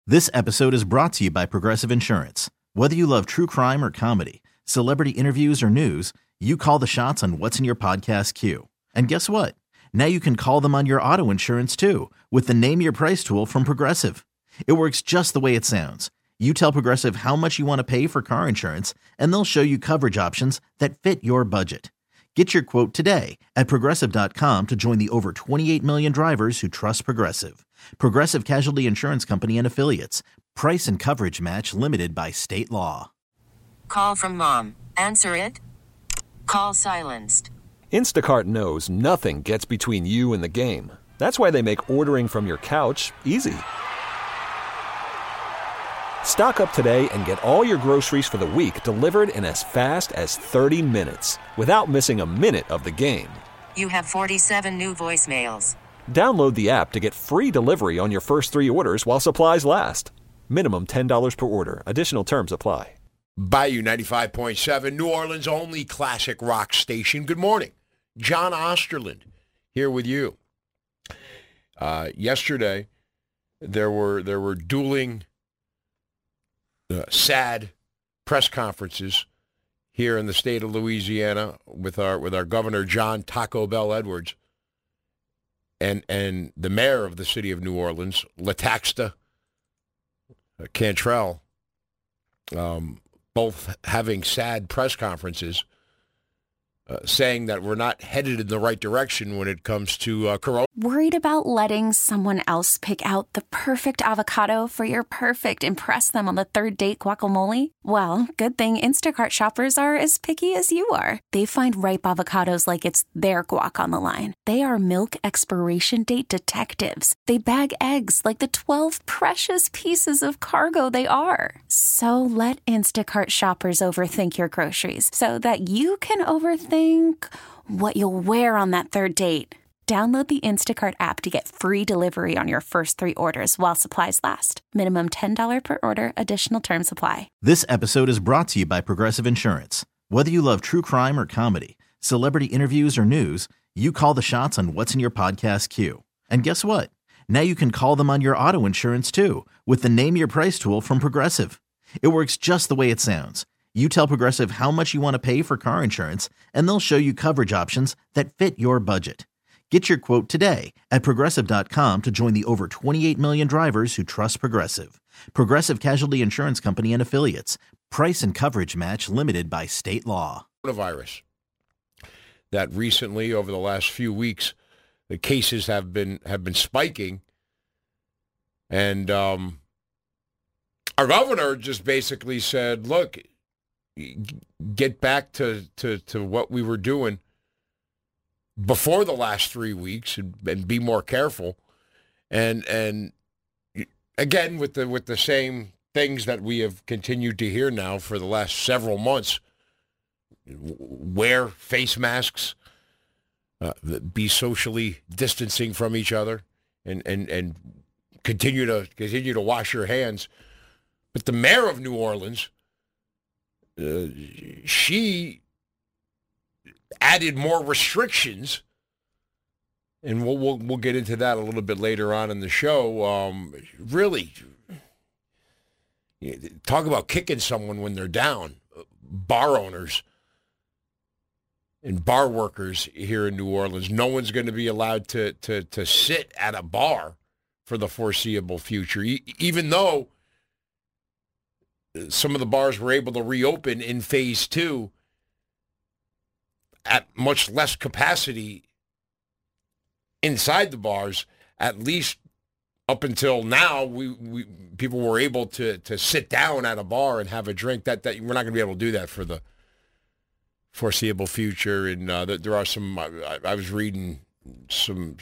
This episode is brought to you by Progressive Insurance. Whether you love true crime or comedy, celebrity interviews or news, you call the shots on what's in your podcast queue. And guess what? Now you can call them on your auto insurance too with the Name Your Price tool from Progressive. It works just the way it sounds. You tell Progressive how much you want to pay for car insurance, and they'll show you coverage options that fit your budget. Get your quote today at Progressive.com to join the over 28 million drivers who trust Progressive. Progressive Casualty Insurance Company and Affiliates. Price and coverage match limited by state law. Call from mom. Answer it. Call silenced. Instacart knows nothing gets between you and the game. That's why they make ordering from your couch easy. Stock up today and get all your groceries for the week delivered in as fast as 30 minutes without missing a minute of the game. You have 47 new voicemails. Download the app to get free delivery on your first 3 orders while supplies last. Minimum $10 per order. Additional terms apply. Bayou 95.7, New Orleans' only classic rock station. Good morning. John Osterland here with you. Yesterday, there were dueling sad press conferences here in the state of Louisiana with our governor, John Taco Bell Edwards, and the mayor of the city of New Orleans, Lataxta Cantrell, both having sad press conferences saying that we're not headed in the right direction when it comes to corona. Worried about letting someone else pick out the perfect avocado for your perfect impress them on the third date guacamole? Well, good thing Instacart shoppers are as picky as you are. They find ripe avocados like it's their guac on the line. They are milk expiration date detectives. They bag eggs like the 12 precious pieces of cargo they are. So let Instacart shoppers overthink your groceries so that you can overthink what you'll wear on that third date. Download the Instacart app to get free delivery on your first 3 orders while supplies last. Minimum $10 per order. Additional terms apply. This episode is brought to you by Progressive Insurance. Whether you love true crime or comedy, celebrity interviews or news, you call the shots on what's in your podcast queue. And guess what? Now you can call them on your auto insurance too with the Name Your Price tool from Progressive. It works just the way it sounds. You tell Progressive how much you want to pay for car insurance, and they'll show you coverage options that fit your budget. Get your quote today at Progressive.com to join the over 28 million drivers who trust Progressive. Progressive Casualty Insurance Company and Affiliates. Price and coverage match limited by state law. Coronavirus. That recently, over the last few weeks, the cases have been spiking, and our governor just basically said, "Look, get back to what we were doing before the last 3 weeks and be more careful." And again, with the same things that we have continued to hear now for the last several months: wear face masks, be socially distancing from each other, and continue to wash your hands. But the mayor of New Orleans, she added more restrictions, and we'll get into that a little bit later on in the show. Really, talk about kicking someone when they're down. Bar owners and bar workers here in New Orleans, no one's going to be allowed to sit at a bar for the foreseeable future, even though some of the bars were able to reopen in phase 2 at much less capacity inside the bars. At least up until now, we people were able to sit down at a bar and have a drink. That we're not going to be able to do that for the foreseeable future. And there are some. I was reading some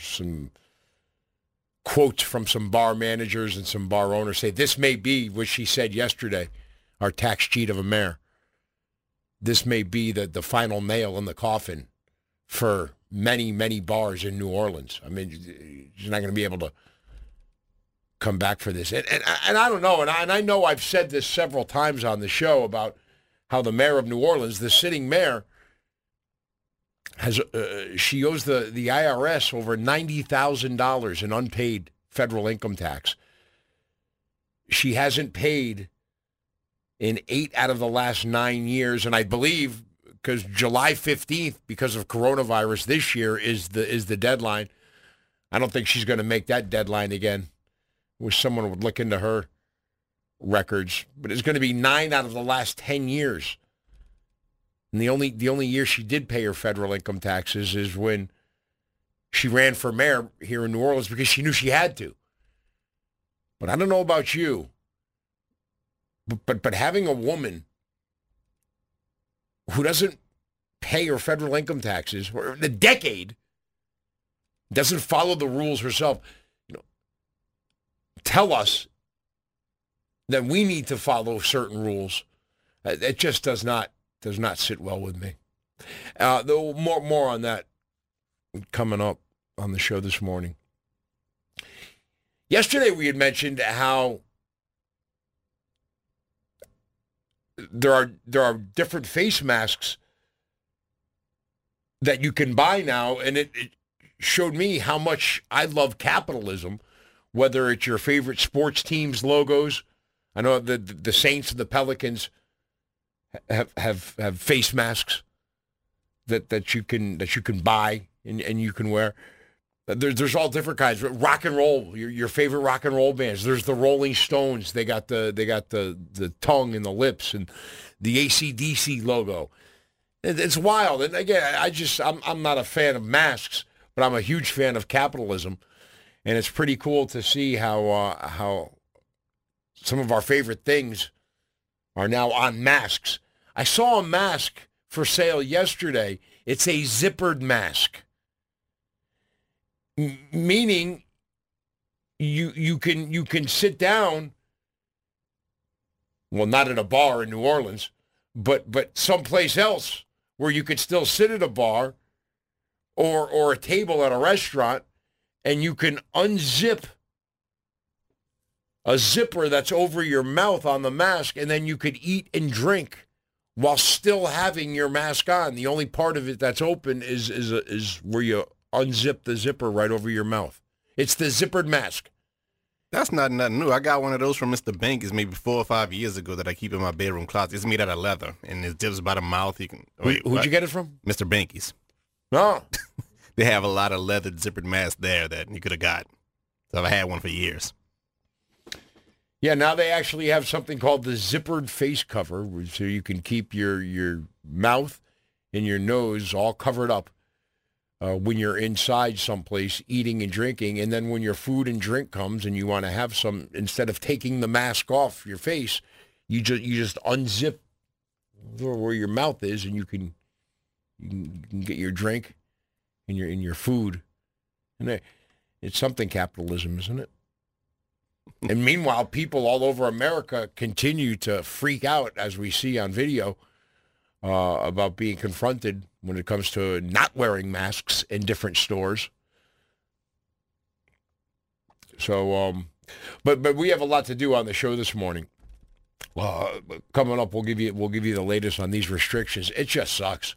quotes from some bar managers and some bar owners say this may be what she said yesterday, our tax cheat of a mayor. This may be the final nail in the coffin for many, many bars in New Orleans. I mean, you're not going to be able to come back for this. And I don't know, and I know I've said this several times on the show about how the mayor of New Orleans, the sitting mayor, has she owes the IRS over $90,000 in unpaid federal income tax. she hasn't paid in 8 out of the last 9 years, and I believe because July 15th, because of coronavirus this year, is the deadline. I don't think she's going to make that deadline again. Wish someone would look into her records, but it's going to be 9 out of the last 10 years. And the only year she did pay her federal income taxes is when she ran for mayor here in New Orleans because she knew she had to. But I don't know about you, but having a woman who doesn't pay her federal income taxes for a decade, doesn't follow the rules herself, tell us that we need to follow certain rules. It just does not sit well with me. Though more on that coming up on the show this morning. Yesterday we had mentioned how there are different face masks that you can buy now, and it showed me how much I love capitalism, whether it's your favorite sports teams' logos. I know the Saints and the Pelicans have face masks that you can buy and you can wear. There's all different kinds. Rock and roll, your favorite rock and roll bands. There's the Rolling Stones. They got the tongue and the lips, and the AC/DC logo. It's wild. And again, I'm not a fan of masks, but I'm a huge fan of capitalism, and it's pretty cool to see how some of our favorite things are now on masks. I saw a mask for sale yesterday. It's a zippered mask. Meaning you can sit down, well, not at a bar in New Orleans, but someplace else where you could still sit at a bar or a table at a restaurant, and you can unzip a zipper that's over your mouth on the mask, and then you could eat and drink while still having your mask on. The only part of it that's open is where you unzip the zipper right over your mouth. It's the zippered mask. That's not nothing new. I got one of those from Mr. Banky's maybe 4 or 5 years ago that I keep in my bedroom closet. It's made out of leather, and it zips by the mouth. You can. Who'd you get it from? Mr. Banky's. No. They have a lot of leather zippered masks there that you could have got. So I've had one for years. Yeah, now they actually have something called the zippered face cover, so you can keep your mouth and your nose all covered up when you're inside someplace eating and drinking. And then when your food and drink comes and you want to have some, instead of taking the mask off your face, you just unzip where your mouth is, and you can get your drink and your food. And it's something, capitalism, isn't it? And meanwhile, people all over America continue to freak out, as we see on video, about being confronted when it comes to not wearing masks in different stores. So, but we have a lot to do on the show this morning. Coming up, we'll give you the latest on these restrictions. It just sucks.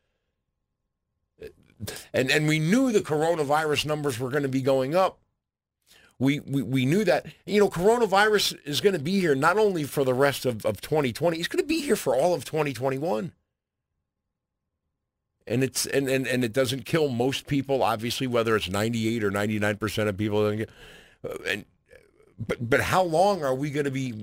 And we knew the coronavirus numbers were going to be going up. We knew that, coronavirus is going to be here not only for the rest of 2020, it's going to be here for all of 2021. And it doesn't kill most people, obviously, whether it's 98 or 99% of people. But how long are we going to be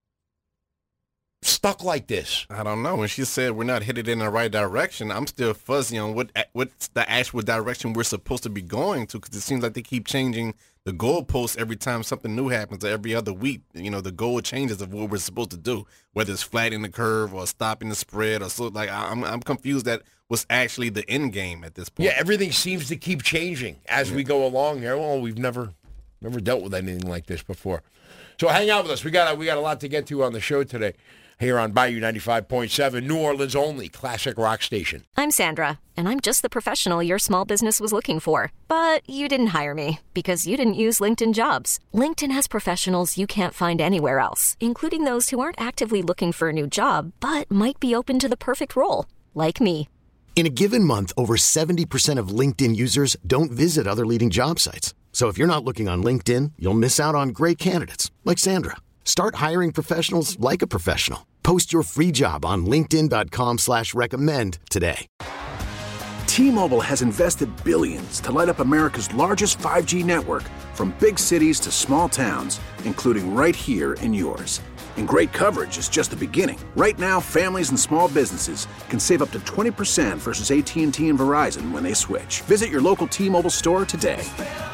stuck like this? I don't know. When she said we're not headed in the right direction, I'm still fuzzy on what's the actual direction we're supposed to be going to, because it seems like they keep changing the goalposts every time something new happens, or every other week. The goal changes of what we're supposed to do, whether it's flattening the curve or stopping the spread or so. Like I'm confused at what's actually the end game at this point. Yeah, everything seems to keep changing as we go along here. Well, we've never dealt with anything like this before. So hang out with us. We got a lot to get to on the show today, here on Bayou 95.7, New Orleans' only classic rock station. I'm Sandra, and I'm just the professional your small business was looking for. But you didn't hire me because you didn't use LinkedIn Jobs. LinkedIn has professionals you can't find anywhere else, including those who aren't actively looking for a new job, but might be open to the perfect role, like me. In a given month, over 70% of LinkedIn users don't visit other leading job sites. So if you're not looking on LinkedIn, you'll miss out on great candidates, like Sandra. Start hiring professionals like a professional. Post your free job on linkedin.com/recommend today. T-Mobile has invested billions to light up America's largest 5G network, from big cities to small towns, including right here in yours. And great coverage is just the beginning. Right now, families and small businesses can save up to 20% versus AT&T and Verizon when they switch. Visit your local T-Mobile store today.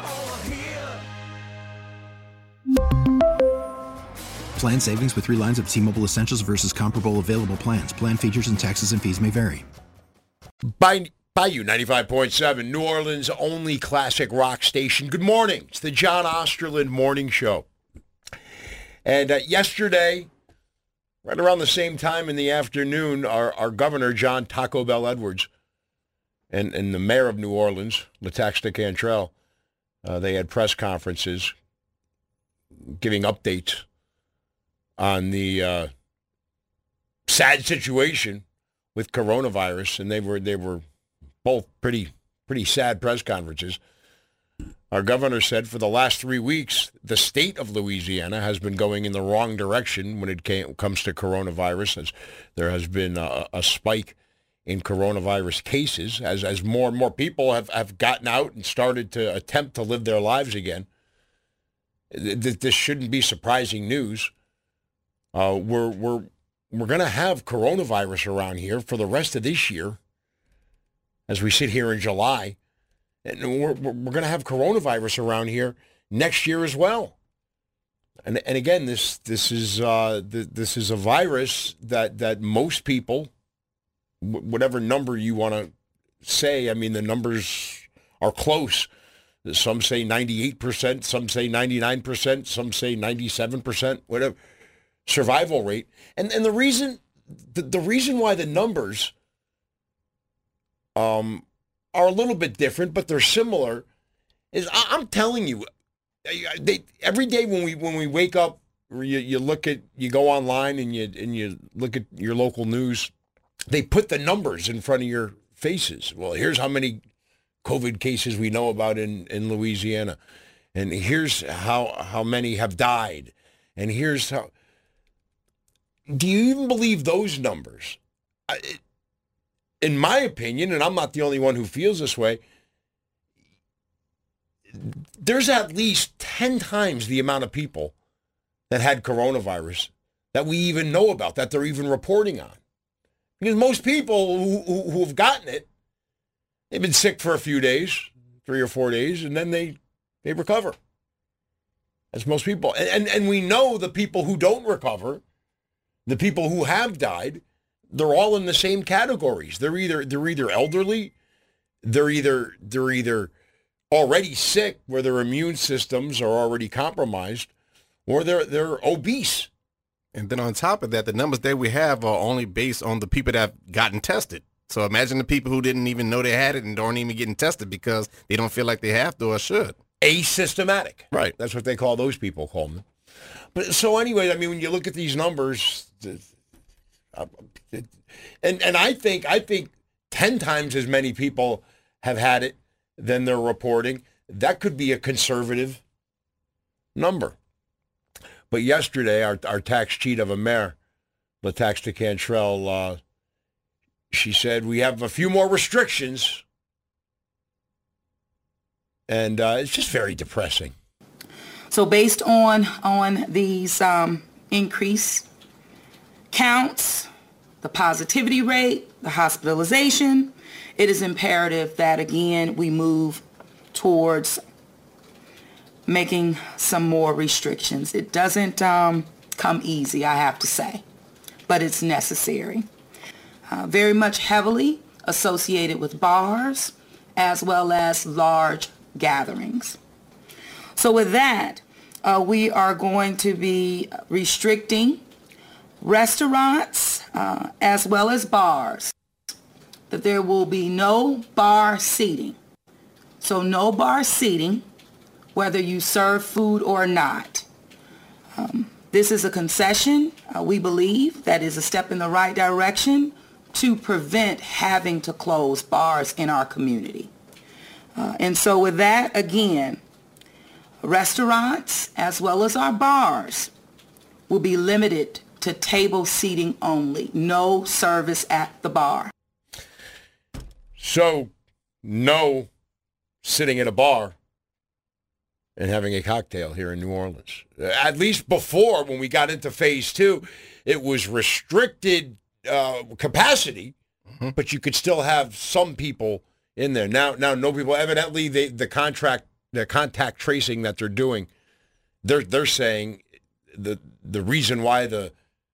Plan savings with 3 lines of T-Mobile Essentials versus comparable available plans. Plan features and taxes and fees may vary. Bayou 95.7, New Orleans' only classic rock station. Good morning. It's the John Osterland Morning Show. And yesterday, right around the same time in the afternoon, our governor, John Taco Bell Edwards, and the mayor of New Orleans, Latax Cantrell, they had press conferences giving updates on the sad situation with coronavirus, and they were both pretty sad press conferences. Our governor said for the last 3 weeks, the state of Louisiana has been going in the wrong direction when it comes to coronavirus, as there has been a spike in coronavirus cases as more and more people have gotten out and started to attempt to live their lives again. This shouldn't be surprising news. We're going to have coronavirus around here for the rest of this year, as we sit here in July, and we're going to have coronavirus around here next year as well. And again, this is a virus that most people, whatever number you want to say, I mean, the numbers are close. Some say 98%, some say 99%, some say 97%, whatever survival rate. And the reason why the numbers are a little bit different, but they're similar, is I'm telling you, every day when we wake up, you go online and you look at your local news, they put the numbers in front of your faces. Well, here's how many COVID cases we know about in Louisiana, and here's how many have died, and here's how. Do you even believe those numbers? In my opinion, and I'm not the only one who feels this way, there's at least 10 times the amount of people that had coronavirus that we even know about, that they're even reporting on. Because most people who have gotten it, they've been sick for a few days, 3 or 4 days, and then they recover. That's most people. And we know the people who don't recover, the people who have died, they're all in the same categories. They're either elderly, they're either already sick where their immune systems are already compromised, or they're obese. And then on top of that, the numbers that we have are only based on the people that have gotten tested. So imagine the people who didn't even know they had it and aren't even getting tested because they don't feel like they have to or should. Asymptomatic. Right. That's what they call those people, Coleman. But so anyway, I mean, when you look at these numbers, and I think 10 times as many people have had it than they're reporting. That could be a conservative number. But yesterday, our tax cheat of a mayor, Latax Cantrell, she said, we have a few more restrictions. And it's just very depressing. So based on these increased counts, the positivity rate, the hospitalization, it is imperative that, again, we move towards making some more restrictions. It doesn't come easy, I have to say, but it's necessary. Very much heavily associated with bars as well as large gatherings. So with that, we are going to be restricting restaurants as well as bars, that there will be no bar seating. So no bar seating, whether you serve food or not. This is a concession, we believe, that is a step in the right direction to prevent having to close bars in our community. And so with that, again, restaurants as well as our bars will be limited to table seating only. No service at the bar. So, no sitting at a bar and having a cocktail here in New Orleans. At least before, when we got into phase 2, it was restricted capacity, but you could still have some people in there. Now no people. Evidently, the contact tracing that they're doing, they're saying the reason why the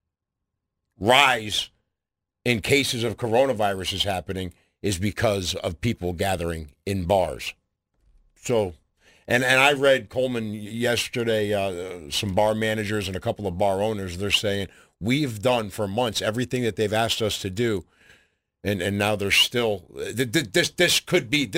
rise in cases of coronavirus is happening is because of people gathering in bars. So, and I read, Coleman, yesterday, some bar managers and a couple of bar owners, they're saying, we've done for months everything that they've asked us to do, and now they're still, this could be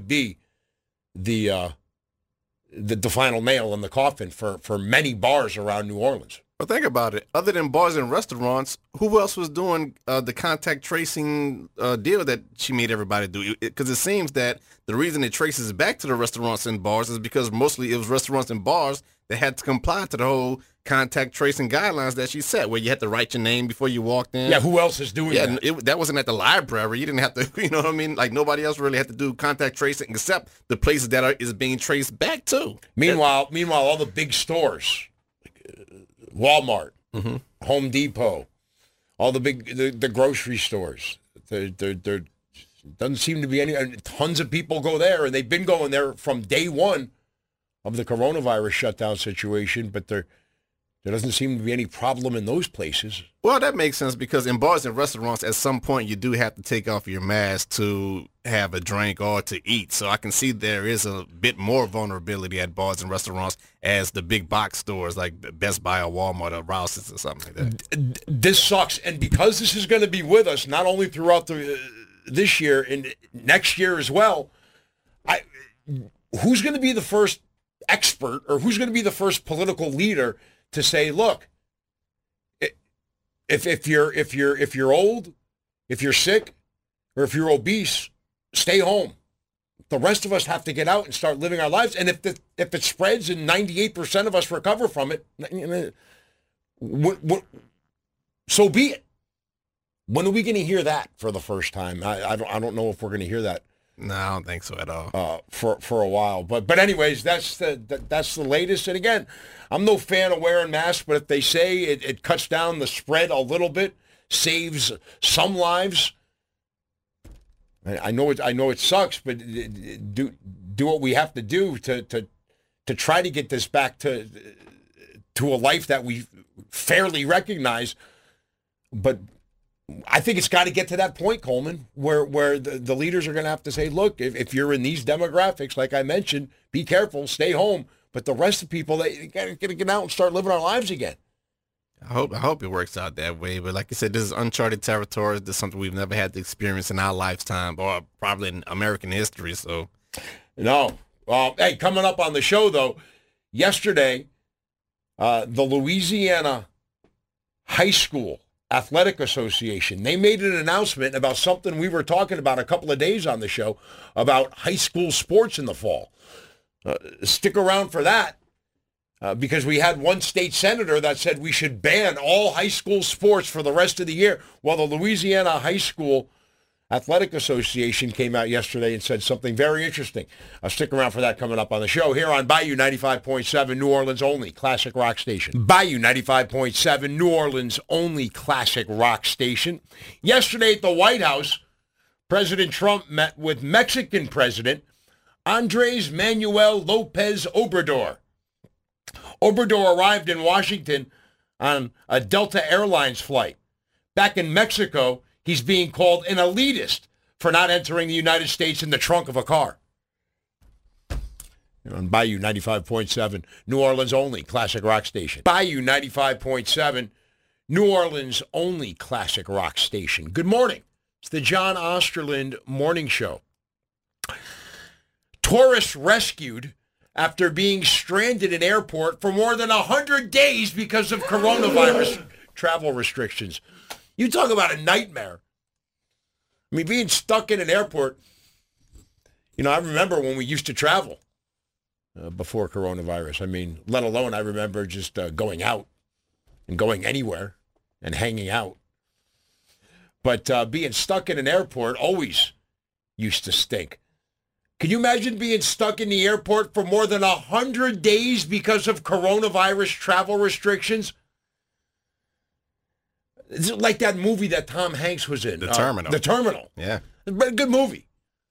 the final nail in the coffin for many bars around New Orleans. Well, think about it. Other than bars and restaurants, who else was doing the contact tracing deal that she made everybody do? Because it seems that the reason it traces back to the restaurants and bars is because mostly it was restaurants and bars that had to comply to the whole contact tracing guidelines that she set, where you had to write your name before you walked in. Yeah, who else is doing that? That wasn't at the library. You didn't have to, you know what I mean? Like, nobody else really had to do contact tracing except the places that is being traced back to. Meanwhile, all the big stores, Walmart, Home Depot, all the grocery stores. There doesn't seem to be any. Tons of people go there, and they've been going there from day one of the coronavirus shutdown situation. But there doesn't seem to be any problem in those places. Well, that makes sense because in bars and restaurants, at some point you do have to take off your mask to have a drink or to eat. So I can see there is a bit more vulnerability at bars and restaurants as the big box stores like Best Buy or Walmart or Rouse's or something like that. This sucks. And because this is going to be with us not only throughout this year and next year as well, who's going to be the first expert or who's going to be the first political leader to say, look, if you're old, if you're sick, or if you're obese, stay home. The rest of us have to get out and start living our lives. And if it spreads and 98% of us recover from it, so be it. When are we going to hear that for the first time? I don't know if we're going to hear that. No, I don't think so at all. For a while, but anyways, that's the latest. And again, I'm no fan of wearing masks, but if they say it cuts down the spread a little bit, saves some lives, I know it sucks, but do what we have to do to try to get this back to a life that we fairly recognize, but. I think it's got to get to that point, Coleman, where the leaders are going to have to say, look, if you're in these demographics, like I mentioned, be careful, stay home. But the rest of the people, they got to get out and start living our lives again. I hope it works out that way. But like I said, this is uncharted territory. This is something we've never had to experience in our lifetime or probably in American history. So, no. Hey, coming up on the show, though, yesterday, the Louisiana High School Athletic Association, they made an announcement about something we were talking about a couple of days on the show about high school sports in the fall. Stick around for that because we had one state senator that said we should ban all high school sports for the rest of the year. Well, the Louisiana High School Athletic Association came out yesterday and said something very interesting. Stick around for that coming up on the show here on Bayou 95.7, New Orleans only classic rock station. Bayou 95.7, New Orleans only classic rock station. Yesterday at the White House, President Trump met with Mexican President Andres Manuel Lopez Obrador. Obrador arrived in Washington on a Delta Airlines flight. Back in Mexico, he's being called an elitist for not entering the United States in the trunk of a car. On Bayou 95.7, New Orleans only classic rock station. Bayou 95.7, New Orleans only classic rock station. Good morning. It's the John Osterland Morning Show. Tourists rescued after being stranded in airport for more than 100 days because of coronavirus travel restrictions. You talk about a nightmare. I mean, being stuck in an airport, I remember when we used to travel before coronavirus. I mean, let alone I remember just going out, and going anywhere and hanging out. But being stuck in an airport always used to stink. Can you imagine being stuck in the airport for more than 100 days because of coronavirus travel restrictions? It's like that movie that Tom Hanks was in. The Terminal. The Terminal. Yeah. But a good movie.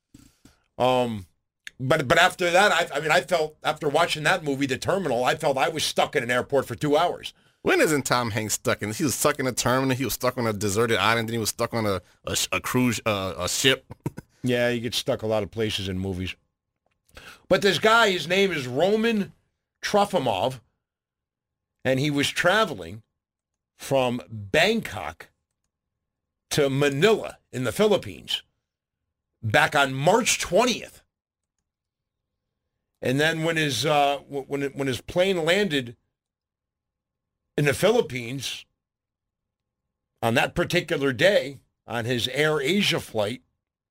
But after that, I felt, after watching that movie, The Terminal, I felt I was stuck in an airport for 2 hours. When isn't Tom Hanks stuck in? He was stuck in a terminal. He was stuck on a deserted island. Then he was stuck on a cruise, a ship. Yeah, you get stuck a lot of places in movies. But this guy, his name is Roman Trofimov, and he was traveling from Bangkok to Manila in the Philippines back on March 20th. And then when his plane landed in the Philippines on that particular day on his Air Asia flight,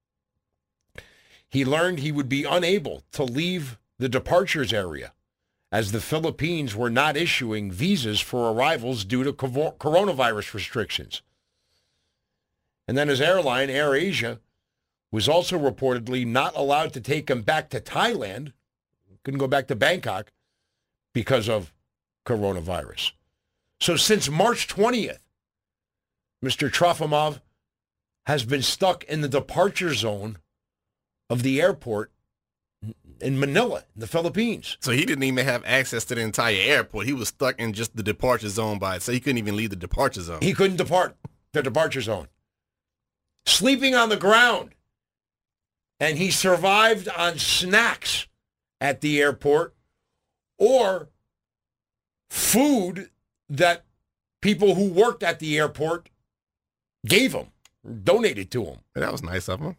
he learned he would be unable to leave the departures area as the Philippines were not issuing visas for arrivals due to coronavirus restrictions. And then his airline, Air Asia, was also reportedly not allowed to take him back to Thailand, couldn't go back to Bangkok because of coronavirus. So since March 20th, Mr. Trofimov has been stuck in the departure zone of the airport in Manila, in the Philippines. So he didn't even have access to the entire airport. He was stuck in just the departure zone by itself. He couldn't even leave the departure zone. He couldn't depart the departure zone. Sleeping on the ground. And he survived on snacks at the airport or food that people who worked at the airport gave him, donated to him. That was nice of him.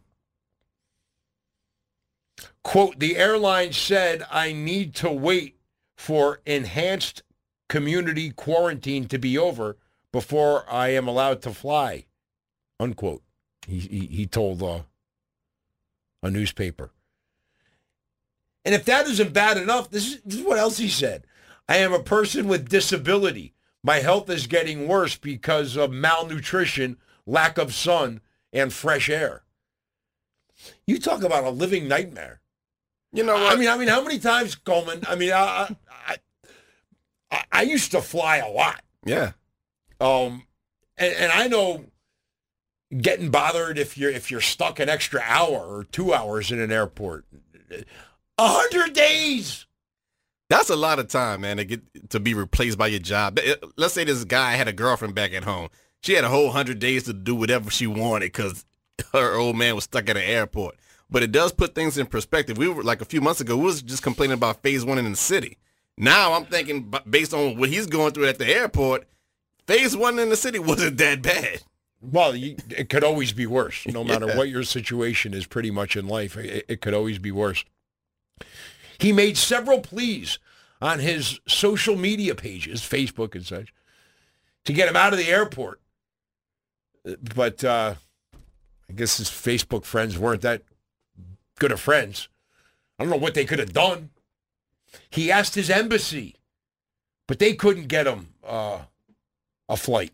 Quote, the airline said, I need to wait for enhanced community quarantine to be over before I am allowed to fly, unquote. He told a newspaper. And if that isn't bad enough, this is what else he said. I am a person with disability. My health is getting worse because of malnutrition, lack of sun, and fresh air. You talk about a living nightmare. You know what? I mean, how many times, Coleman? I mean, I used to fly a lot. Yeah. And I know getting bothered if you're stuck an extra hour or 2 hours in an airport. 100 days. That's a lot of time, man, to be replaced by your job. Let's say this guy had a girlfriend back at home. She had a whole 100 days to do whatever she wanted because her old man was stuck at an airport. But it does put things in perspective. We were, like a few months ago, we was just complaining about phase one in the city. Now I'm thinking, based on what he's going through at the airport, phase one in the city wasn't that bad. Well, it could always be worse. No matter what your situation is pretty much in life, it could always be worse. He made several pleas on his social media pages, Facebook and such, to get him out of the airport. But I guess his Facebook friends weren't that good of friends. I don't know what they could have done. He asked his embassy, but they couldn't get him a flight.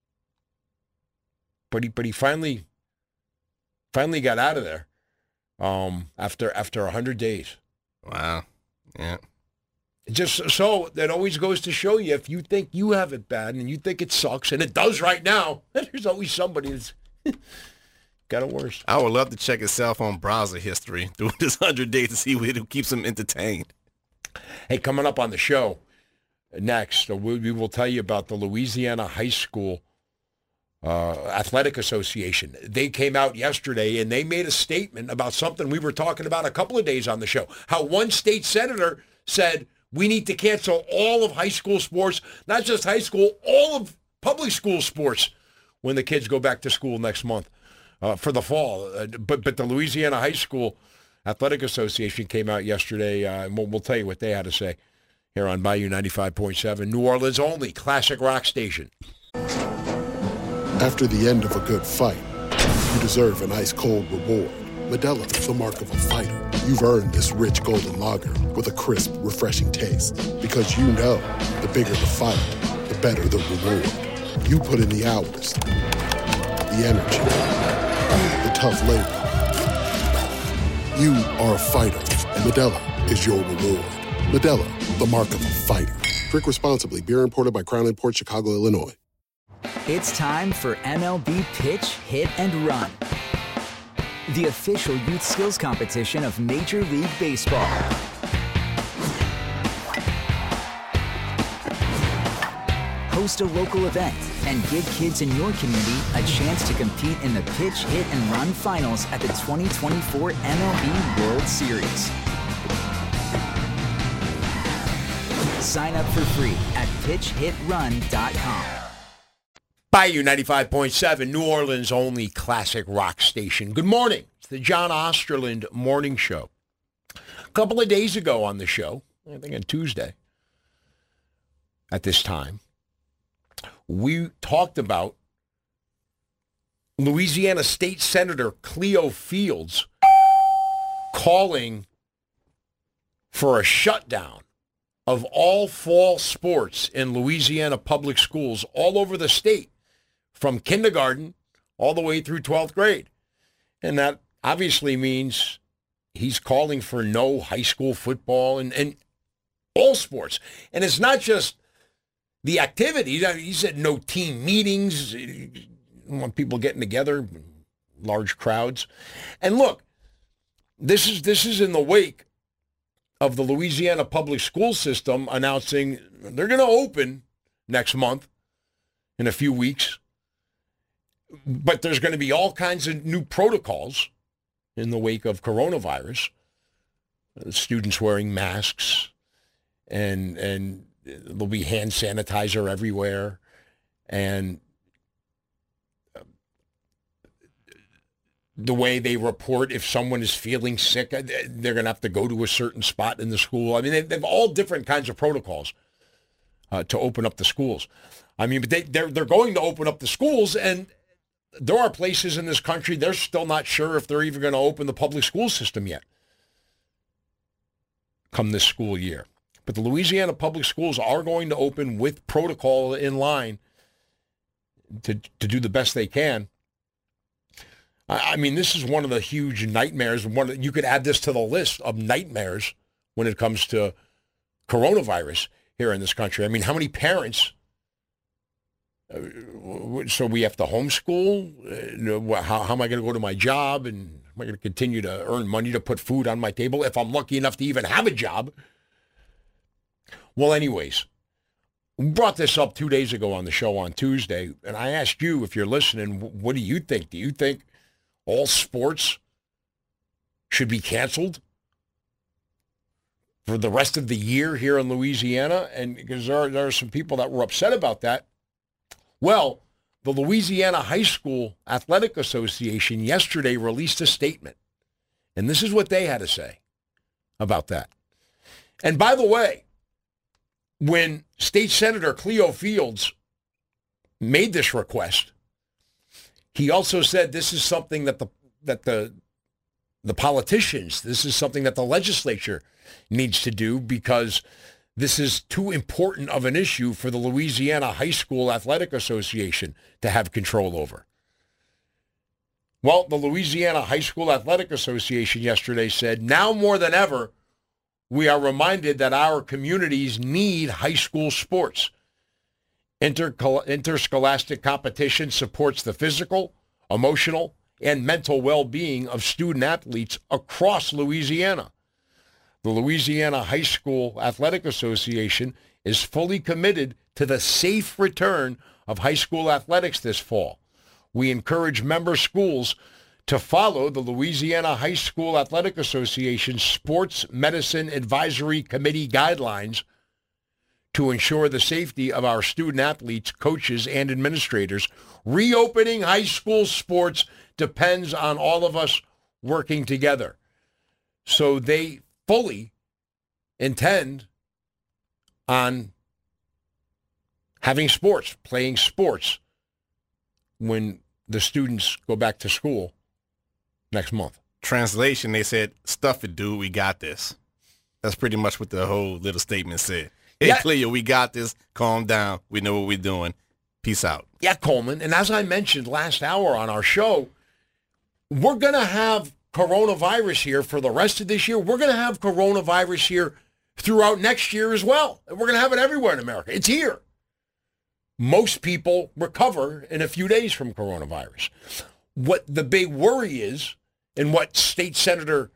But he finally got out of there after 100 days. Wow. Yeah. Just so that always goes to show you, if you think you have it bad and you think it sucks, and it does right now, there's always somebody that's got it worse. I would love to check his cell phone browser history through this 100 days to see what keeps him entertained. Hey, coming up on the show next, we will tell you about the Louisiana High School Athletic Association. They came out yesterday and they made a statement about something we were talking about a couple of days on the show. How one state senator said we need to cancel all of high school sports, not just high school, all of public school sports when the kids go back to school next month for the fall. But the Louisiana High School Athletic Association came out yesterday, and we'll tell you what they had to say here on Bayou 95.7, New Orleans only classic rock station. After the end of a good fight, you deserve an ice-cold reward. Modelo, the mark of a fighter. You've earned this rich golden lager with a crisp, refreshing taste. Because you know, the bigger the fight, the better the reward. You put in the hours, the energy, the tough labor. You are a fighter, and Modelo is your reward. Modelo, the mark of a fighter. Drink responsibly. Beer imported by Crown Imports, Chicago, Illinois. It's time for MLB Pitch, Hit, and Run, the official youth skills competition of Major League Baseball. Host a local event and give kids in your community a chance to compete in the Pitch, Hit, and Run finals at the 2024 MLB World Series. Sign up for free at pitchhitrun.com. Bayou 95.7, New Orleans' only classic rock station. Good morning. It's the John Osterland Morning Show. A couple of days ago on the show, I think on Tuesday, at this time, we talked about Louisiana State Senator Cleo Fields calling for a shutdown of all fall sports in Louisiana public schools all over the state, from kindergarten all the way through 12th grade. And that obviously means he's calling for no high school football and all sports. And it's not just the activity. He said no team meetings. He didn't want people getting together, large crowds. And look, this is in the wake of the Louisiana public school system announcing they're going to open next month in a few weeks. But there's going to be all kinds of new protocols in the wake of coronavirus. Students wearing masks, and there'll be hand sanitizer everywhere. And the way they report if someone is feeling sick, they're going to have to go to a certain spot in the school. I mean, they have all different kinds of protocols to open up the schools. I mean, but they're going to open up the schools, and there are places in this country, they're still not sure if they're even going to open the public school system yet come this school year. But the Louisiana public schools are going to open with protocol in line to do the best they can. I mean, this is one of the huge nightmares. You could add this to the list of nightmares when it comes to coronavirus here in this country. I mean, how many parents? So we have to homeschool? How am I going to go to my job? And am I going to continue to earn money to put food on my table if I'm lucky enough to even have a job? Well, anyways, we brought this up 2 days ago on the show on Tuesday, and I asked you, if you're listening, what do you think? Do you think all sports should be canceled for the rest of the year here in Louisiana? And because there are some people that were upset about that. Well, the Louisiana High School Athletic Association yesterday released a statement, and this is what they had to say about that. And by the way, when State Senator Cleo Fields made this request, he also said this is something that the politicians, this is something that the legislature needs to do, because this is too important of an issue for the Louisiana High School Athletic Association to have control over. Well, the Louisiana High School Athletic Association yesterday said, now more than ever, we are reminded that our communities need high school sports. Interscholastic competition supports the physical, emotional, and mental well-being of student athletes across Louisiana. The Louisiana High School Athletic Association is fully committed to the safe return of high school athletics this fall. We encourage member schools to follow the Louisiana High School Athletic Association's Sports Medicine Advisory Committee guidelines to ensure the safety of our student athletes, coaches, and administrators. Reopening high school sports depends on all of us working together. So they fully intend on having sports, playing sports when the students go back to school next month. Translation, they said, stuff it, dude, we got this. That's pretty much what the whole little statement said. Hey, Cleo, we got this. Calm down. We know what we're doing. Peace out. Yeah, Coleman. And as I mentioned last hour on our show, we're going to have coronavirus here for the rest of this year. We're going to have coronavirus here throughout next year as well. We're going to have it everywhere in America. It's here. Most people recover in a few days from coronavirus. What the big worry is, and what State Senator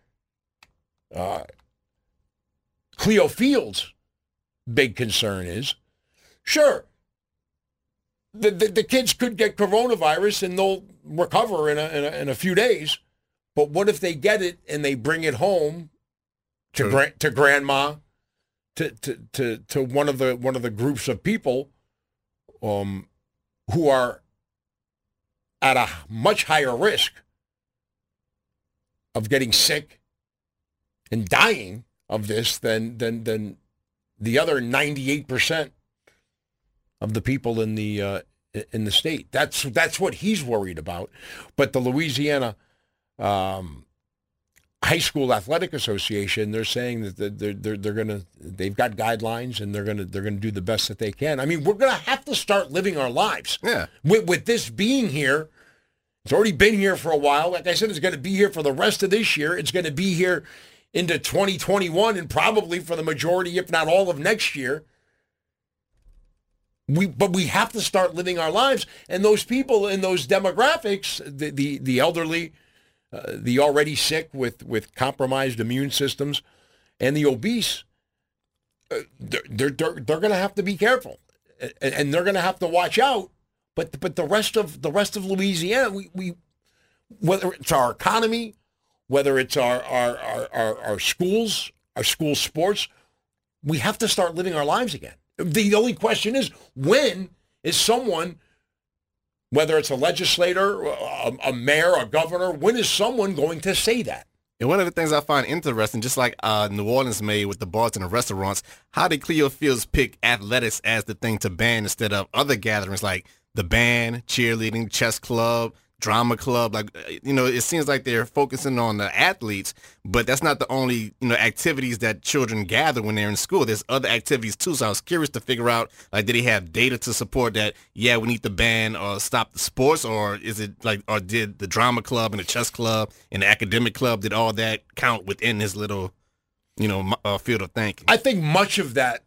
Cleo Fields' big concern is, sure, the kids could get coronavirus and they'll recover in a few days, but what if they get it and they bring it home to grandma, to one of the groups of people who are at a much higher risk of getting sick and dying of this than the other 98% of the people in the state. That's what he's worried about. But the Louisiana High School Athletic Association, they're saying that they've got guidelines and they're gonna do the best that they can. I mean, we're gonna have to start living our lives. Yeah. With this being here, it's already been here for a while. Like I said, it's going to be here for the rest of this year. It's going to be here into 2021 and probably for the majority, if not all, of next year. But we have to start living our lives. And those people in those demographics, the elderly, the already sick with compromised immune systems, and the obese, they're going to have to be careful, and they're going to have to watch out. But the rest of Louisiana, we whether it's our economy, whether it's our schools, our school sports, we have to start living our lives again. The only question is, when is someone, whether it's a legislator, a mayor, a governor, when is someone going to say that? And one of the things I find interesting, just like New Orleans made with the bars and the restaurants, how did Cleo Fields pick athletics as the thing to ban instead of other gatherings like the band, cheerleading, chess club, drama club? Like, it seems like they're focusing on the athletes, but that's not the only, activities that children gather when they're in school. There's other activities too. So I was curious to figure out, like, did he have data to support that, yeah, we need to ban or stop the sports, or is it like, or did the drama club and the chess club and the academic club, did all that count within his little, field of thinking? I think much of that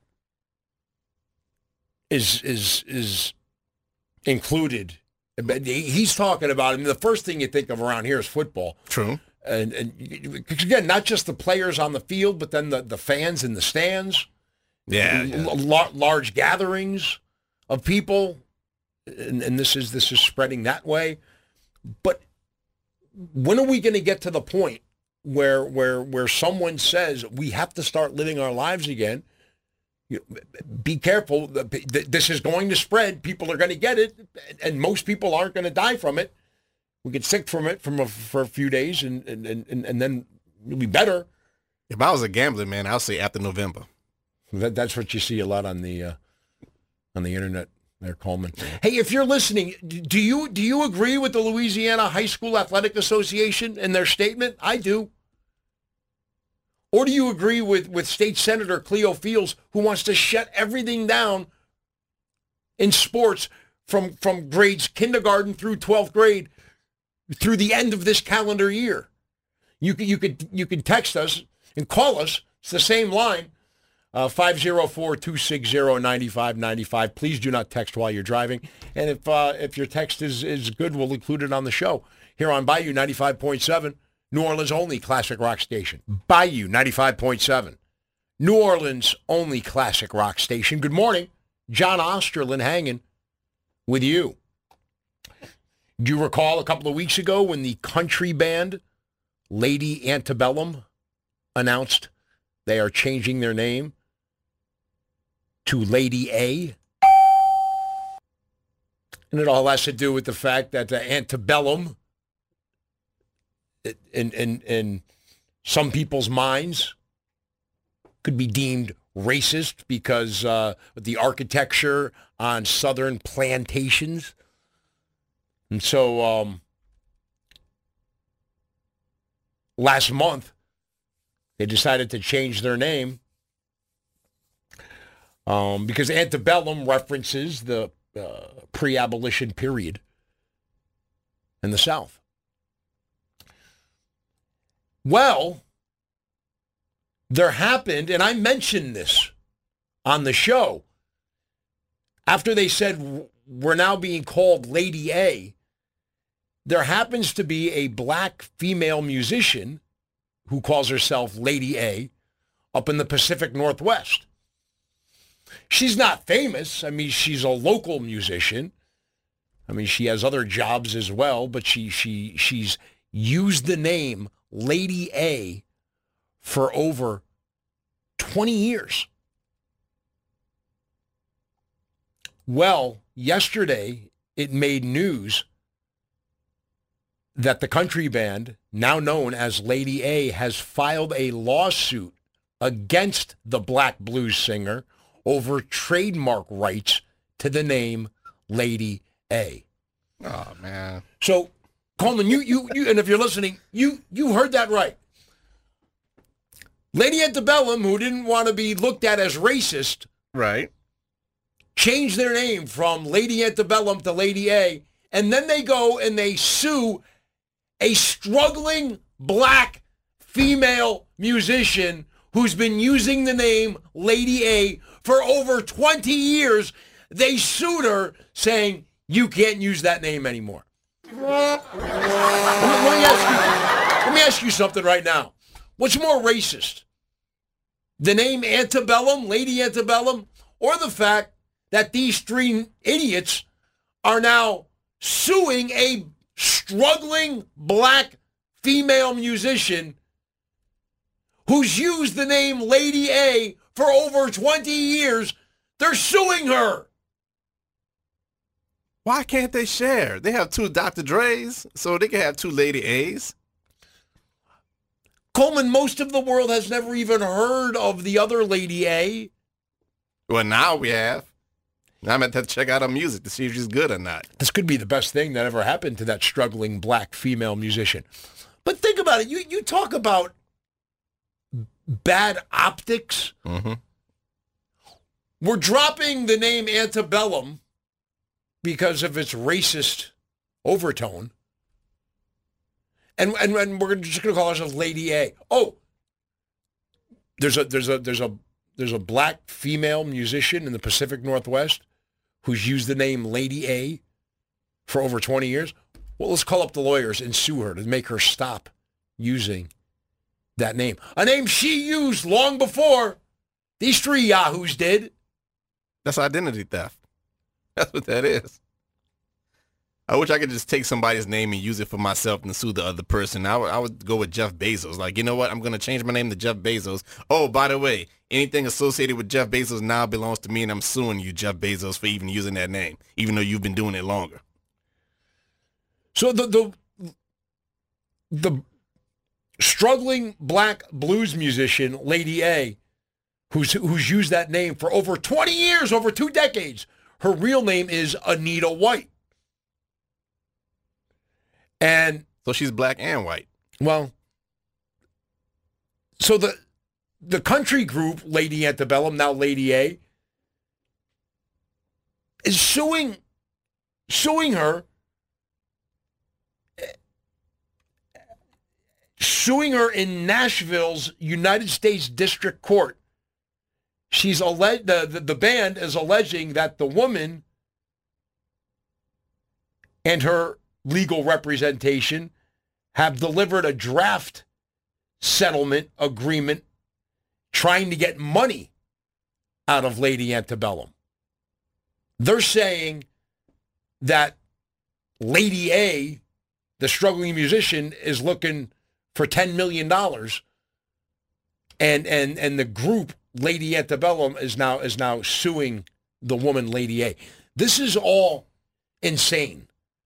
is included. He's talking about, I mean, the first thing you think of around here is football. True. And again, not just the players on the field, but then the fans in the stands. Yeah. Large gatherings of people, and this is spreading that way. But when are we going to get to the point where someone says we have to start living our lives again? Be careful. This is going to spread. People are going to get it, and most people aren't going to die from it. We get sick from it for a few days, and then it'll be better. If I was a gambler, man, I'll say after November. That's what you see a lot on the internet there, Coleman. Hey, if you're listening, do you agree with the Louisiana High School Athletic Association and their statement? I do. Or do you agree with State Senator Cleo Fields, who wants to shut everything down in sports from grades kindergarten through 12th grade through the end of this calendar year? You could text us and call us. It's the same line, 504-260-9595. Please do not text while you're driving. And if your text is good, we'll include it on the show here on Bayou 95.7. New Orleans' only classic rock station. Bayou 95.7. New Orleans' only classic rock station. Good morning. John Osterlin hanging with you. Do you recall a couple of weeks ago when the country band Lady Antebellum announced they are changing their name to Lady A? And it all has to do with the fact that Antebellum, in some people's minds, could be deemed racist because the architecture on southern plantations. And so last month, they decided to change their name. Because antebellum references the pre-abolition period in the South. Well, there happened, and I mentioned this on the show, after they said we're now being called Lady A, there happens to be a black female musician who calls herself Lady A up in the Pacific Northwest. She's not famous. I mean, she's a local musician. I mean, she has other jobs as well, but she's used the name Lady A for over 20 years. Well, yesterday it made news that the country band, now known as Lady A, has filed a lawsuit against the black blues singer over trademark rights to the name Lady A. Oh, man. So, Coleman, you and if you're listening, you heard that right. Lady Antebellum, who didn't want to be looked at as racist, right, changed their name from Lady Antebellum to Lady A, and then they go and they sue a struggling black female musician who's been using the name Lady A for over 20 years. They sued her saying, you can't use that name anymore. Let me ask you something right now. What's more racist? The name Antebellum, Lady Antebellum, or the fact that these three idiots are now suing a struggling black female musician who's used the name Lady A for over 20 years? They're suing her. Why can't they share? They have two Dr. Dre's, so they can have two Lady A's. Coleman, most of the world has never even heard of the other Lady A. Well, now we have. Now I'm going to have to check out her music to see if she's good or not. This could be the best thing that ever happened to that struggling black female musician. But think about it. You talk about bad optics. Mm-hmm. We're dropping the name Antebellum because of its racist overtone. And we're just going to call ourselves Lady A. Oh, there's a black female musician in the Pacific Northwest who's used the name Lady A for over 20 years. Well, let's call up the lawyers and sue her to make her stop using that name. A name she used long before these three yahoos did. That's identity theft. That's what that is. I wish I could just take somebody's name and use it for myself and sue the other person. I would go with Jeff Bezos. Like, you know what? I'm going to change my name to Jeff Bezos. Oh, by the way, anything associated with Jeff Bezos now belongs to me, and I'm suing you, Jeff Bezos, for even using that name, even though you've been doing it longer. So the struggling black blues musician, Lady A, who's used that name for over 20 years, over 2 decades, her real name is Anita White. And so she's black and white. Well, so the country group, Lady Antebellum, now Lady A, is suing her in Nashville's United States District Court. She's the band is alleging that the woman and her legal representation have delivered a draft settlement agreement trying to get money out of Lady Antebellum. They're saying that Lady A, the struggling musician, is looking for $10 million, and the group Lady Antebellum is now suing the woman Lady A. This is all insane.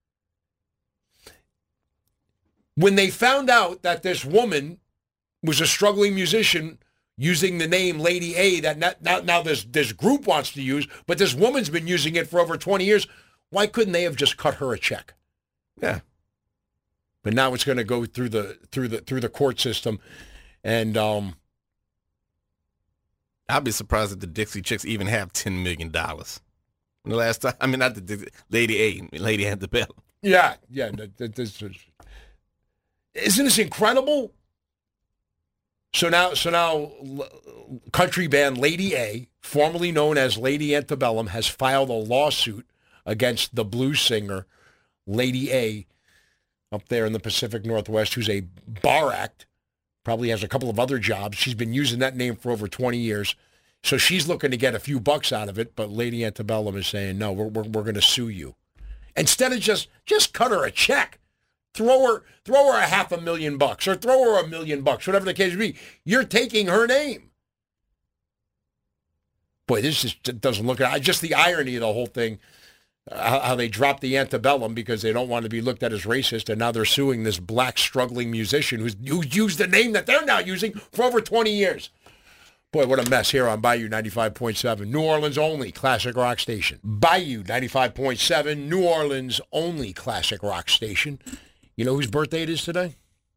When they found out that this woman was a struggling musician using the name Lady A that now this group wants to use, but this woman's been using it for over 20 years, why couldn't they have just cut her a check? Yeah. But now it's going to go through the court system, and I'd be surprised if the Dixie Chicks even have $10 million. The last time, I mean, not the Lady A, Lady Antebellum. Yeah. Isn't this incredible? So now, country band Lady A, formerly known as Lady Antebellum, has filed a lawsuit against the blues singer Lady A up there in the Pacific Northwest, who's a bar act, probably has a couple of other jobs. She's been using that name for over 20 years. So she's looking to get a few bucks out of it, but Lady Antebellum is saying, no, we're going to sue you. Instead of just cut her a check. Throw her $500,000 or throw her $1 million, whatever the case may be. You're taking her name. Boy, this just doesn't look at just the irony of the whole thing. How they dropped the antebellum because they don't want to be looked at as racist, and now they're suing this black struggling musician who's used the name that they're now using for over 20 years. Boy, what a mess here on Bayou 95.7, New Orleans only classic rock station. Bayou 95.7, New Orleans only classic rock station. You know whose birthday it is today?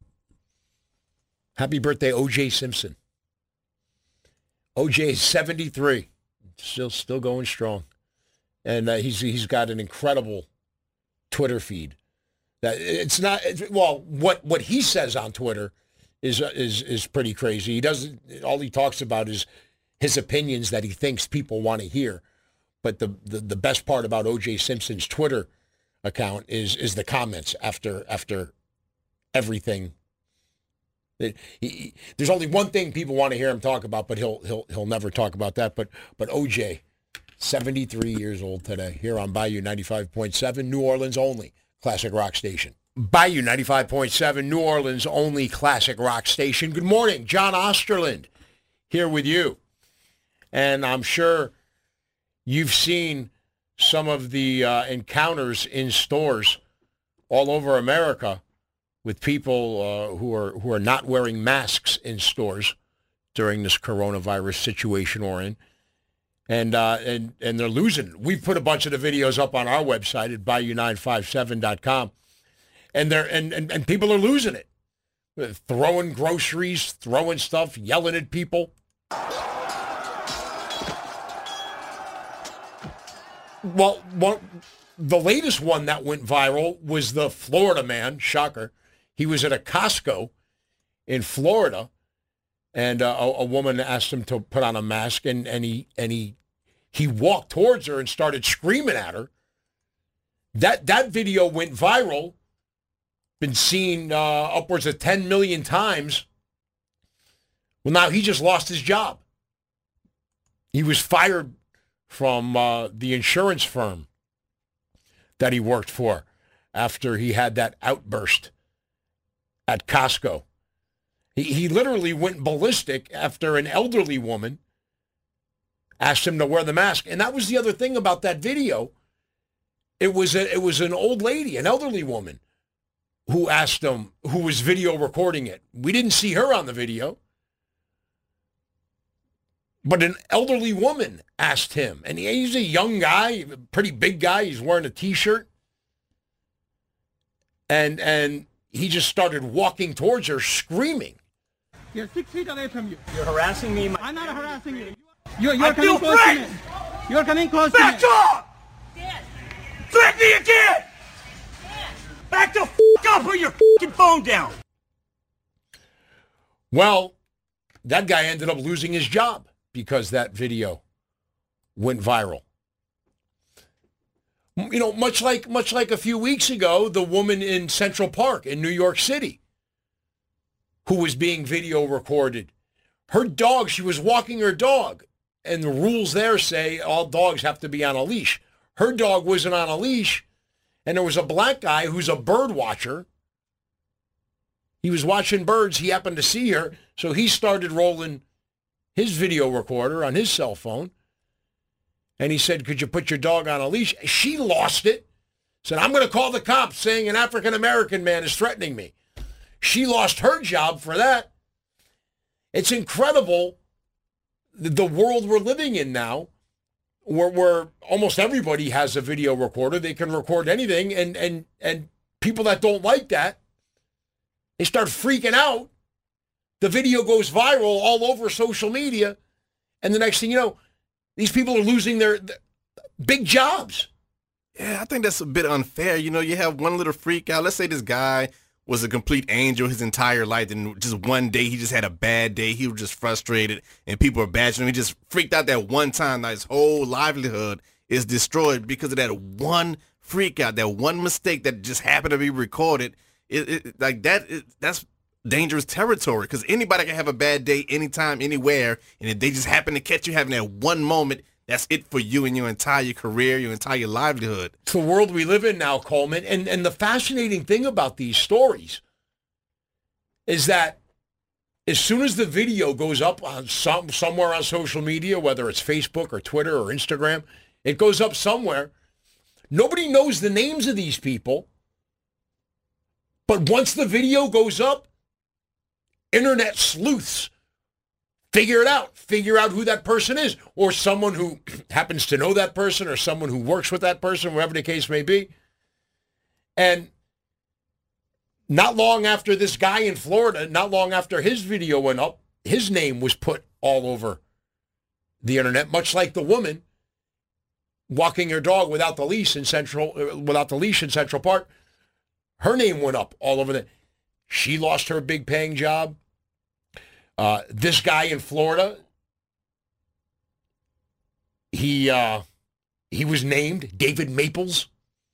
Happy birthday, O.J. Simpson. O.J. is 73, still going strong, and he's got an incredible Twitter feed. That it's not what he says on Twitter is pretty crazy. He doesn't. All he talks about is his opinions that he thinks people want to hear. But the best part about O.J. Simpson's Twitter account is the comments after everything. There's only one thing people want to hear him talk about, but he'll never talk about that. But OJ, 73 years old today, here on Bayou 95.7, New Orleans only classic rock station. Bayou 95.7, New Orleans only classic rock station. Good morning, John Osterland here with you, and I'm sure you've seen some of the encounters in stores all over America with people who are not wearing masks in stores during this coronavirus situation we're in, and they're losing it. We've put a bunch of the videos up on our website at bayou957.com, and people are losing it, throwing groceries, throwing stuff, yelling at people. Well, the latest one that went viral was the Florida man, shocker. He was at a Costco in Florida, and a woman asked him to put on a mask, and he walked towards her and started screaming at her. That video went viral, been seen upwards of 10 million times. Well, now he just lost his job. He was fired from the insurance firm that he worked for after he had that outburst at Costco. He literally went ballistic after an elderly woman asked him to wear the mask. And that was the other thing about that video. It was an old lady, an elderly woman, who asked him, who was video recording it. We didn't see her on the video. But an elderly woman asked him, and he's a young guy, a pretty big guy. He's wearing a T-shirt. And he just started walking towards her, screaming. You're 6 feet away from you. You're harassing me. I'm not harassing you. You're coming close to me. You're coming close to me. Back off! Threaten me again! Back the f*** up, put your f***ing phone down! Well, that guy ended up losing his job because that video went viral. You know, much like a few weeks ago, the woman in Central Park in New York City who was being video recorded. Her dog, she was walking her dog, and the rules there say all dogs have to be on a leash. Her dog wasn't on a leash, and there was a black guy who's a bird watcher. He was watching birds. He happened to see her, so he started rolling his video recorder on his cell phone. And he said, could you put your dog on a leash? She lost it. Said, I'm going to call the cops saying an African-American man is threatening me. She lost her job for that. It's incredible the world we're living in now where almost everybody has a video recorder. They can record anything. And people that don't like that, they start freaking out. The video goes viral all over social media. And the next thing you know, these people are losing their big jobs. Yeah, I think that's a bit unfair. You know, you have one little freak out. Let's say this guy was a complete angel his entire life, and just one day he just had a bad day. He was just frustrated, and people were bashing him. He just freaked out that one time. Now his whole livelihood is destroyed because of that one freak out, that one mistake that just happened to be recorded. That's dangerous territory, because anybody can have a bad day anytime, anywhere, and if they just happen to catch you having that one moment, that's it for you and your entire career, your entire livelihood. It's the world we live in now, Coleman. And the fascinating thing about these stories is that as soon as the video goes up on somewhere on social media, whether it's Facebook or Twitter or Instagram, it goes up somewhere. Nobody knows the names of these people. But once the video goes up, internet sleuths figure out who that person is, or someone who happens to know that person, or someone who works with that person, whatever the case may be. And not long after this guy in Florida, not long after his video went up, his name was put all over the internet, much like the woman walking her dog without the leash in Central Park. Her name went up all over the. She lost her big paying job. This guy in Florida, he was named David Maples,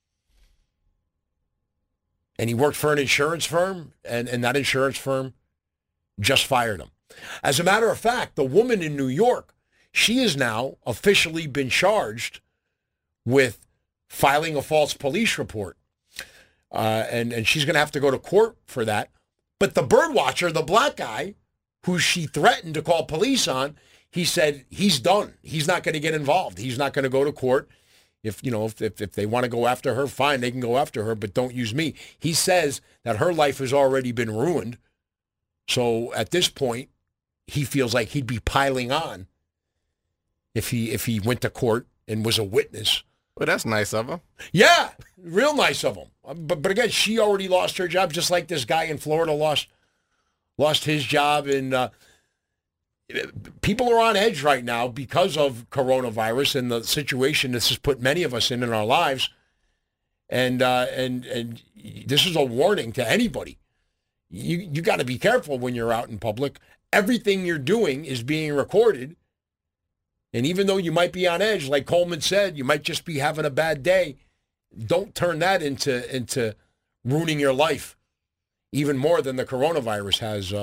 and he worked for an insurance firm, and that insurance firm just fired him. As a matter of fact, the woman in New York, she has now officially been charged with filing a false police report, and she's going to have to go to court for that. But the bird watcher, the black guy, who she threatened to call police on, he said he's done. He's not going to get involved. He's not going to go to court. If they want to go after her, fine, they can go after her, but don't use me. He says that her life has already been ruined. So at this point, he feels like he'd be piling on if he went to court and was a witness. Well, that's nice of him. Yeah, real nice of him. But again, she already lost her job, just like this guy in Florida lost his job. And people are on edge right now because of coronavirus and the situation this has put many of us in our lives. And this is a warning to anybody. You got to be careful when you're out in public. Everything you're doing is being recorded. And even though you might be on edge, like Coleman said, you might just be having a bad day. Don't turn that into ruining your life even more than the coronavirus has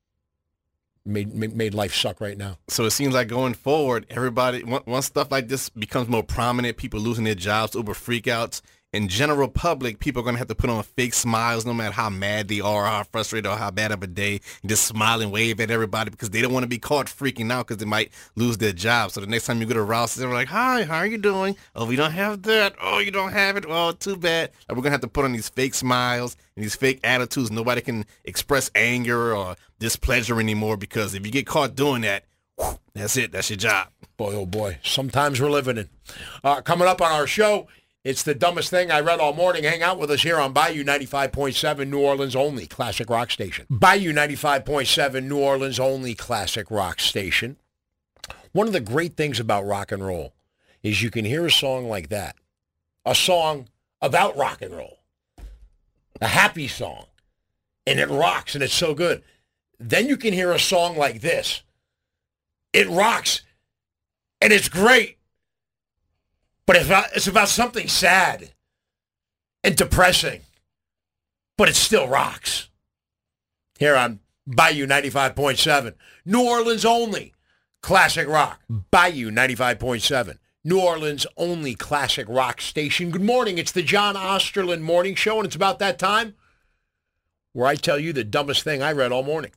made life suck right now. So it seems like going forward, everybody, once stuff like this becomes more prominent, people losing their jobs, Uber freakouts, in general public, people are going to have to put on fake smiles no matter how mad they are, how frustrated, or how bad of a day, and just smile and wave at everybody because they don't want to be caught freaking out because they might lose their job. So the next time you go to Rouse, they're like, hi, how are you doing? Oh, we don't have that. Oh, you don't have it? Well, too bad. Like, we're going to have to put on these fake smiles and these fake attitudes. Nobody can express anger or displeasure anymore because if you get caught doing that, that's it. That's your job. Boy, oh boy. Sometimes we're living in. Coming up on our show, it's the dumbest thing I read all morning. Hang out with us here on Bayou 95.7, New Orleans' only classic rock station. Bayou 95.7, New Orleans' only classic rock station. One of the great things about rock and roll is you can hear a song like that, a song about rock and roll, a happy song, and it rocks and it's so good. Then you can hear a song like this. It rocks and it's great. But it's about something sad and depressing, but it still rocks. Here on Bayou 95.7, New Orleans' only classic rock. Bayou 95.7, New Orleans' only classic rock station. Good morning. It's the John Osterland Morning Show, and it's about that time where I tell you the dumbest thing I read all morning.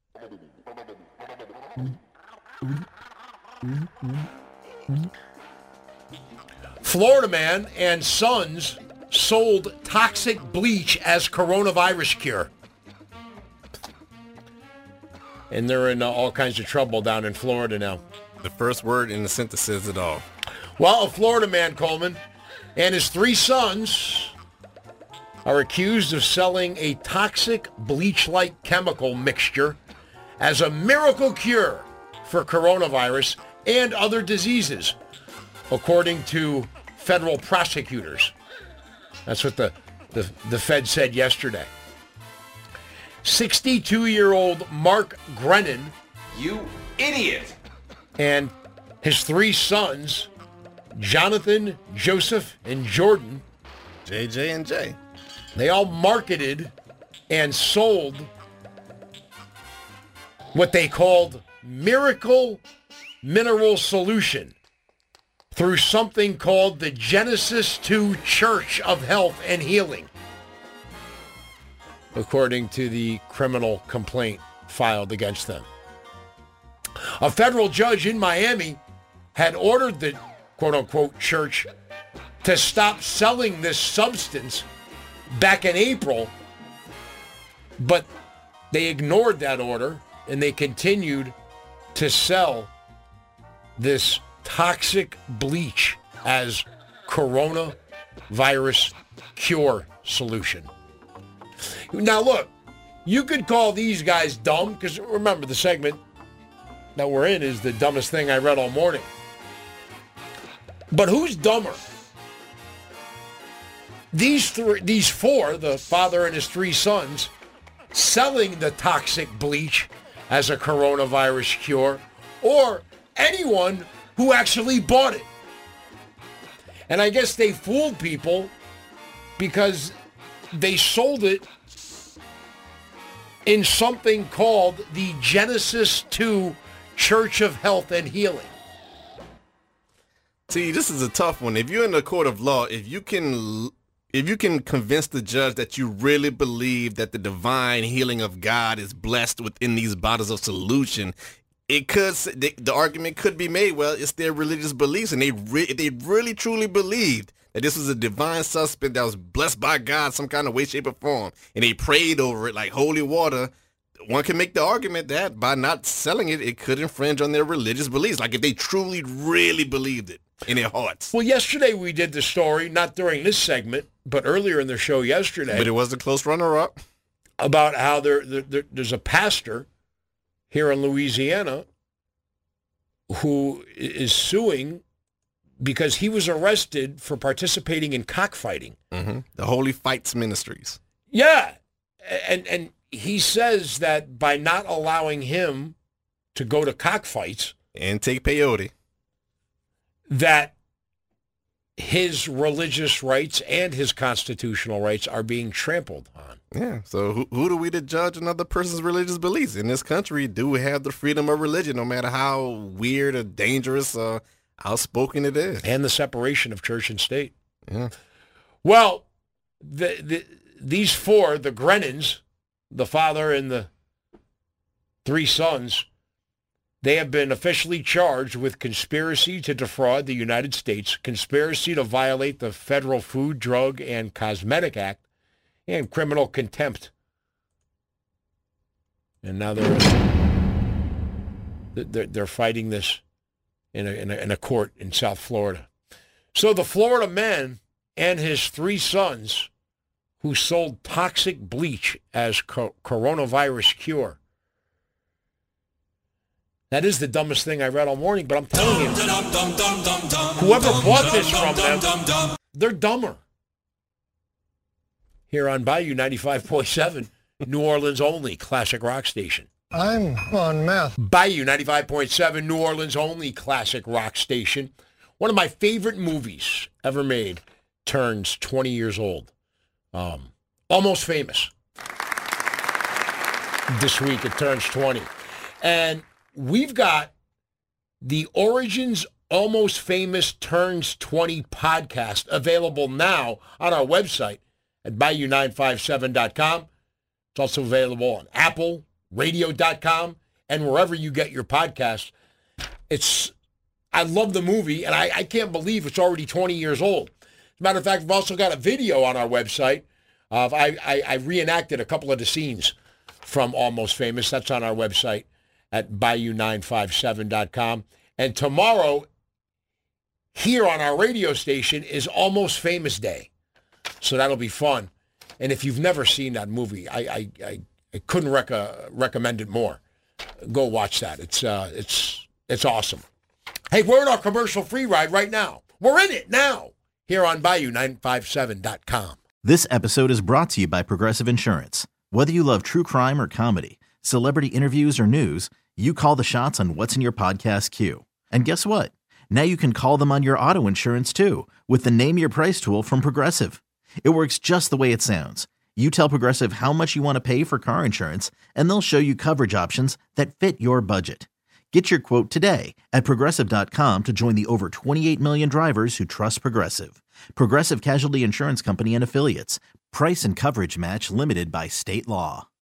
Florida man and sons sold toxic bleach as coronavirus cure. And they're in all kinds of trouble down in Florida now. The first word in the sentence says it all. Well, a Florida man, Coleman, and his 3 sons are accused of selling a toxic bleach-like chemical mixture as a miracle cure for coronavirus and other diseases, according to federal prosecutors. That's what the Fed said yesterday. 62-year-old Mark Grennan, you idiot, and his 3 sons, Jonathan, Joseph, and Jordan, JJ and Jay, they all marketed and sold what they called Miracle Mineral Solution through something called the Genesis 2 Church of Health and Healing, according to the criminal complaint filed against them. A federal judge in Miami had ordered the quote-unquote church to stop selling this substance back in April, but they ignored that order and they continued to sell this toxic bleach as coronavirus cure solution. Now look, you could call these guys dumb, because remember, the segment that we're in is the dumbest thing I read all morning. But who's dumber? These 4, the father and his 3 sons, selling the toxic bleach as a coronavirus cure, or anyone who actually bought it? And I guess they fooled people because they sold it in something called the Genesis 2 Church of Health and Healing. See, this is a tough one. If you're in the court of law, if you can convince the judge that you really believe that the divine healing of God is blessed within these bottles of solution, the argument could be made, well, it's their religious beliefs, and they really truly believed that this was a divine substance that was blessed by God some kind of way, shape, or form, and they prayed over it like holy water. One can make the argument that by not selling it, it could infringe on their religious beliefs, like if they truly, really believed it in their hearts. Well, yesterday we did the story, not during this segment, but earlier in the show yesterday. But it was a close runner-up. About how there's a pastor here in Louisiana who is suing because he was arrested for participating in cockfighting. Mm-hmm. The Holy Fights Ministries. Yeah. And he says that by not allowing him to go to cockfights and take peyote, that his religious rights and his constitutional rights are being trampled on. Yeah, so who do we to judge another person's religious beliefs? In this country, do we have the freedom of religion, no matter how weird or dangerous or outspoken it is? And the separation of church and state. Yeah. Well, these 4, the Grennans, the father and the 3 sons, they have been officially charged with conspiracy to defraud the United States, conspiracy to violate the Federal Food, Drug, and Cosmetic Act, and criminal contempt. And now they're fighting this in a court in South Florida. So the Florida man and his 3 sons who sold toxic bleach as coronavirus cure. That is the dumbest thing I read all morning, but I'm telling you, whoever bought this from them, they're dumber. Here on Bayou 95.7, New Orleans only classic rock station. I'm on meth. Bayou 95.7, New Orleans only classic rock station. One of my favorite movies ever made turns 20 years old. Almost Famous. This week it turns 20. And we've got the Origins Almost Famous Turns 20 podcast available now on our website at Bayou957.com. It's also available on Apple, radio.com, and wherever you get your podcasts. I love the movie, and I can't believe it's already 20 years old. As a matter of fact, we've also got a video on our website. I reenacted a couple of the scenes from Almost Famous. That's on our website at Bayou957.com. And tomorrow, here on our radio station, is Almost Famous Day. So that'll be fun. And if you've never seen that movie, I couldn't recommend it more. Go watch that. It's awesome. Hey, we're in our commercial-free ride right now. We're in it now. Here on Bayou957.com. This episode is brought to you by Progressive Insurance. Whether you love true crime or comedy, celebrity interviews or news, you call the shots on what's in your podcast queue. And guess what? Now you can call them on your auto insurance too with the Name Your Price tool from Progressive. It works just the way it sounds. You tell Progressive how much you want to pay for car insurance, and they'll show you coverage options that fit your budget. Get your quote today at Progressive.com to join the over 28 million drivers who trust Progressive. Progressive Casualty Insurance Company and Affiliates. Price and coverage match limited by state law.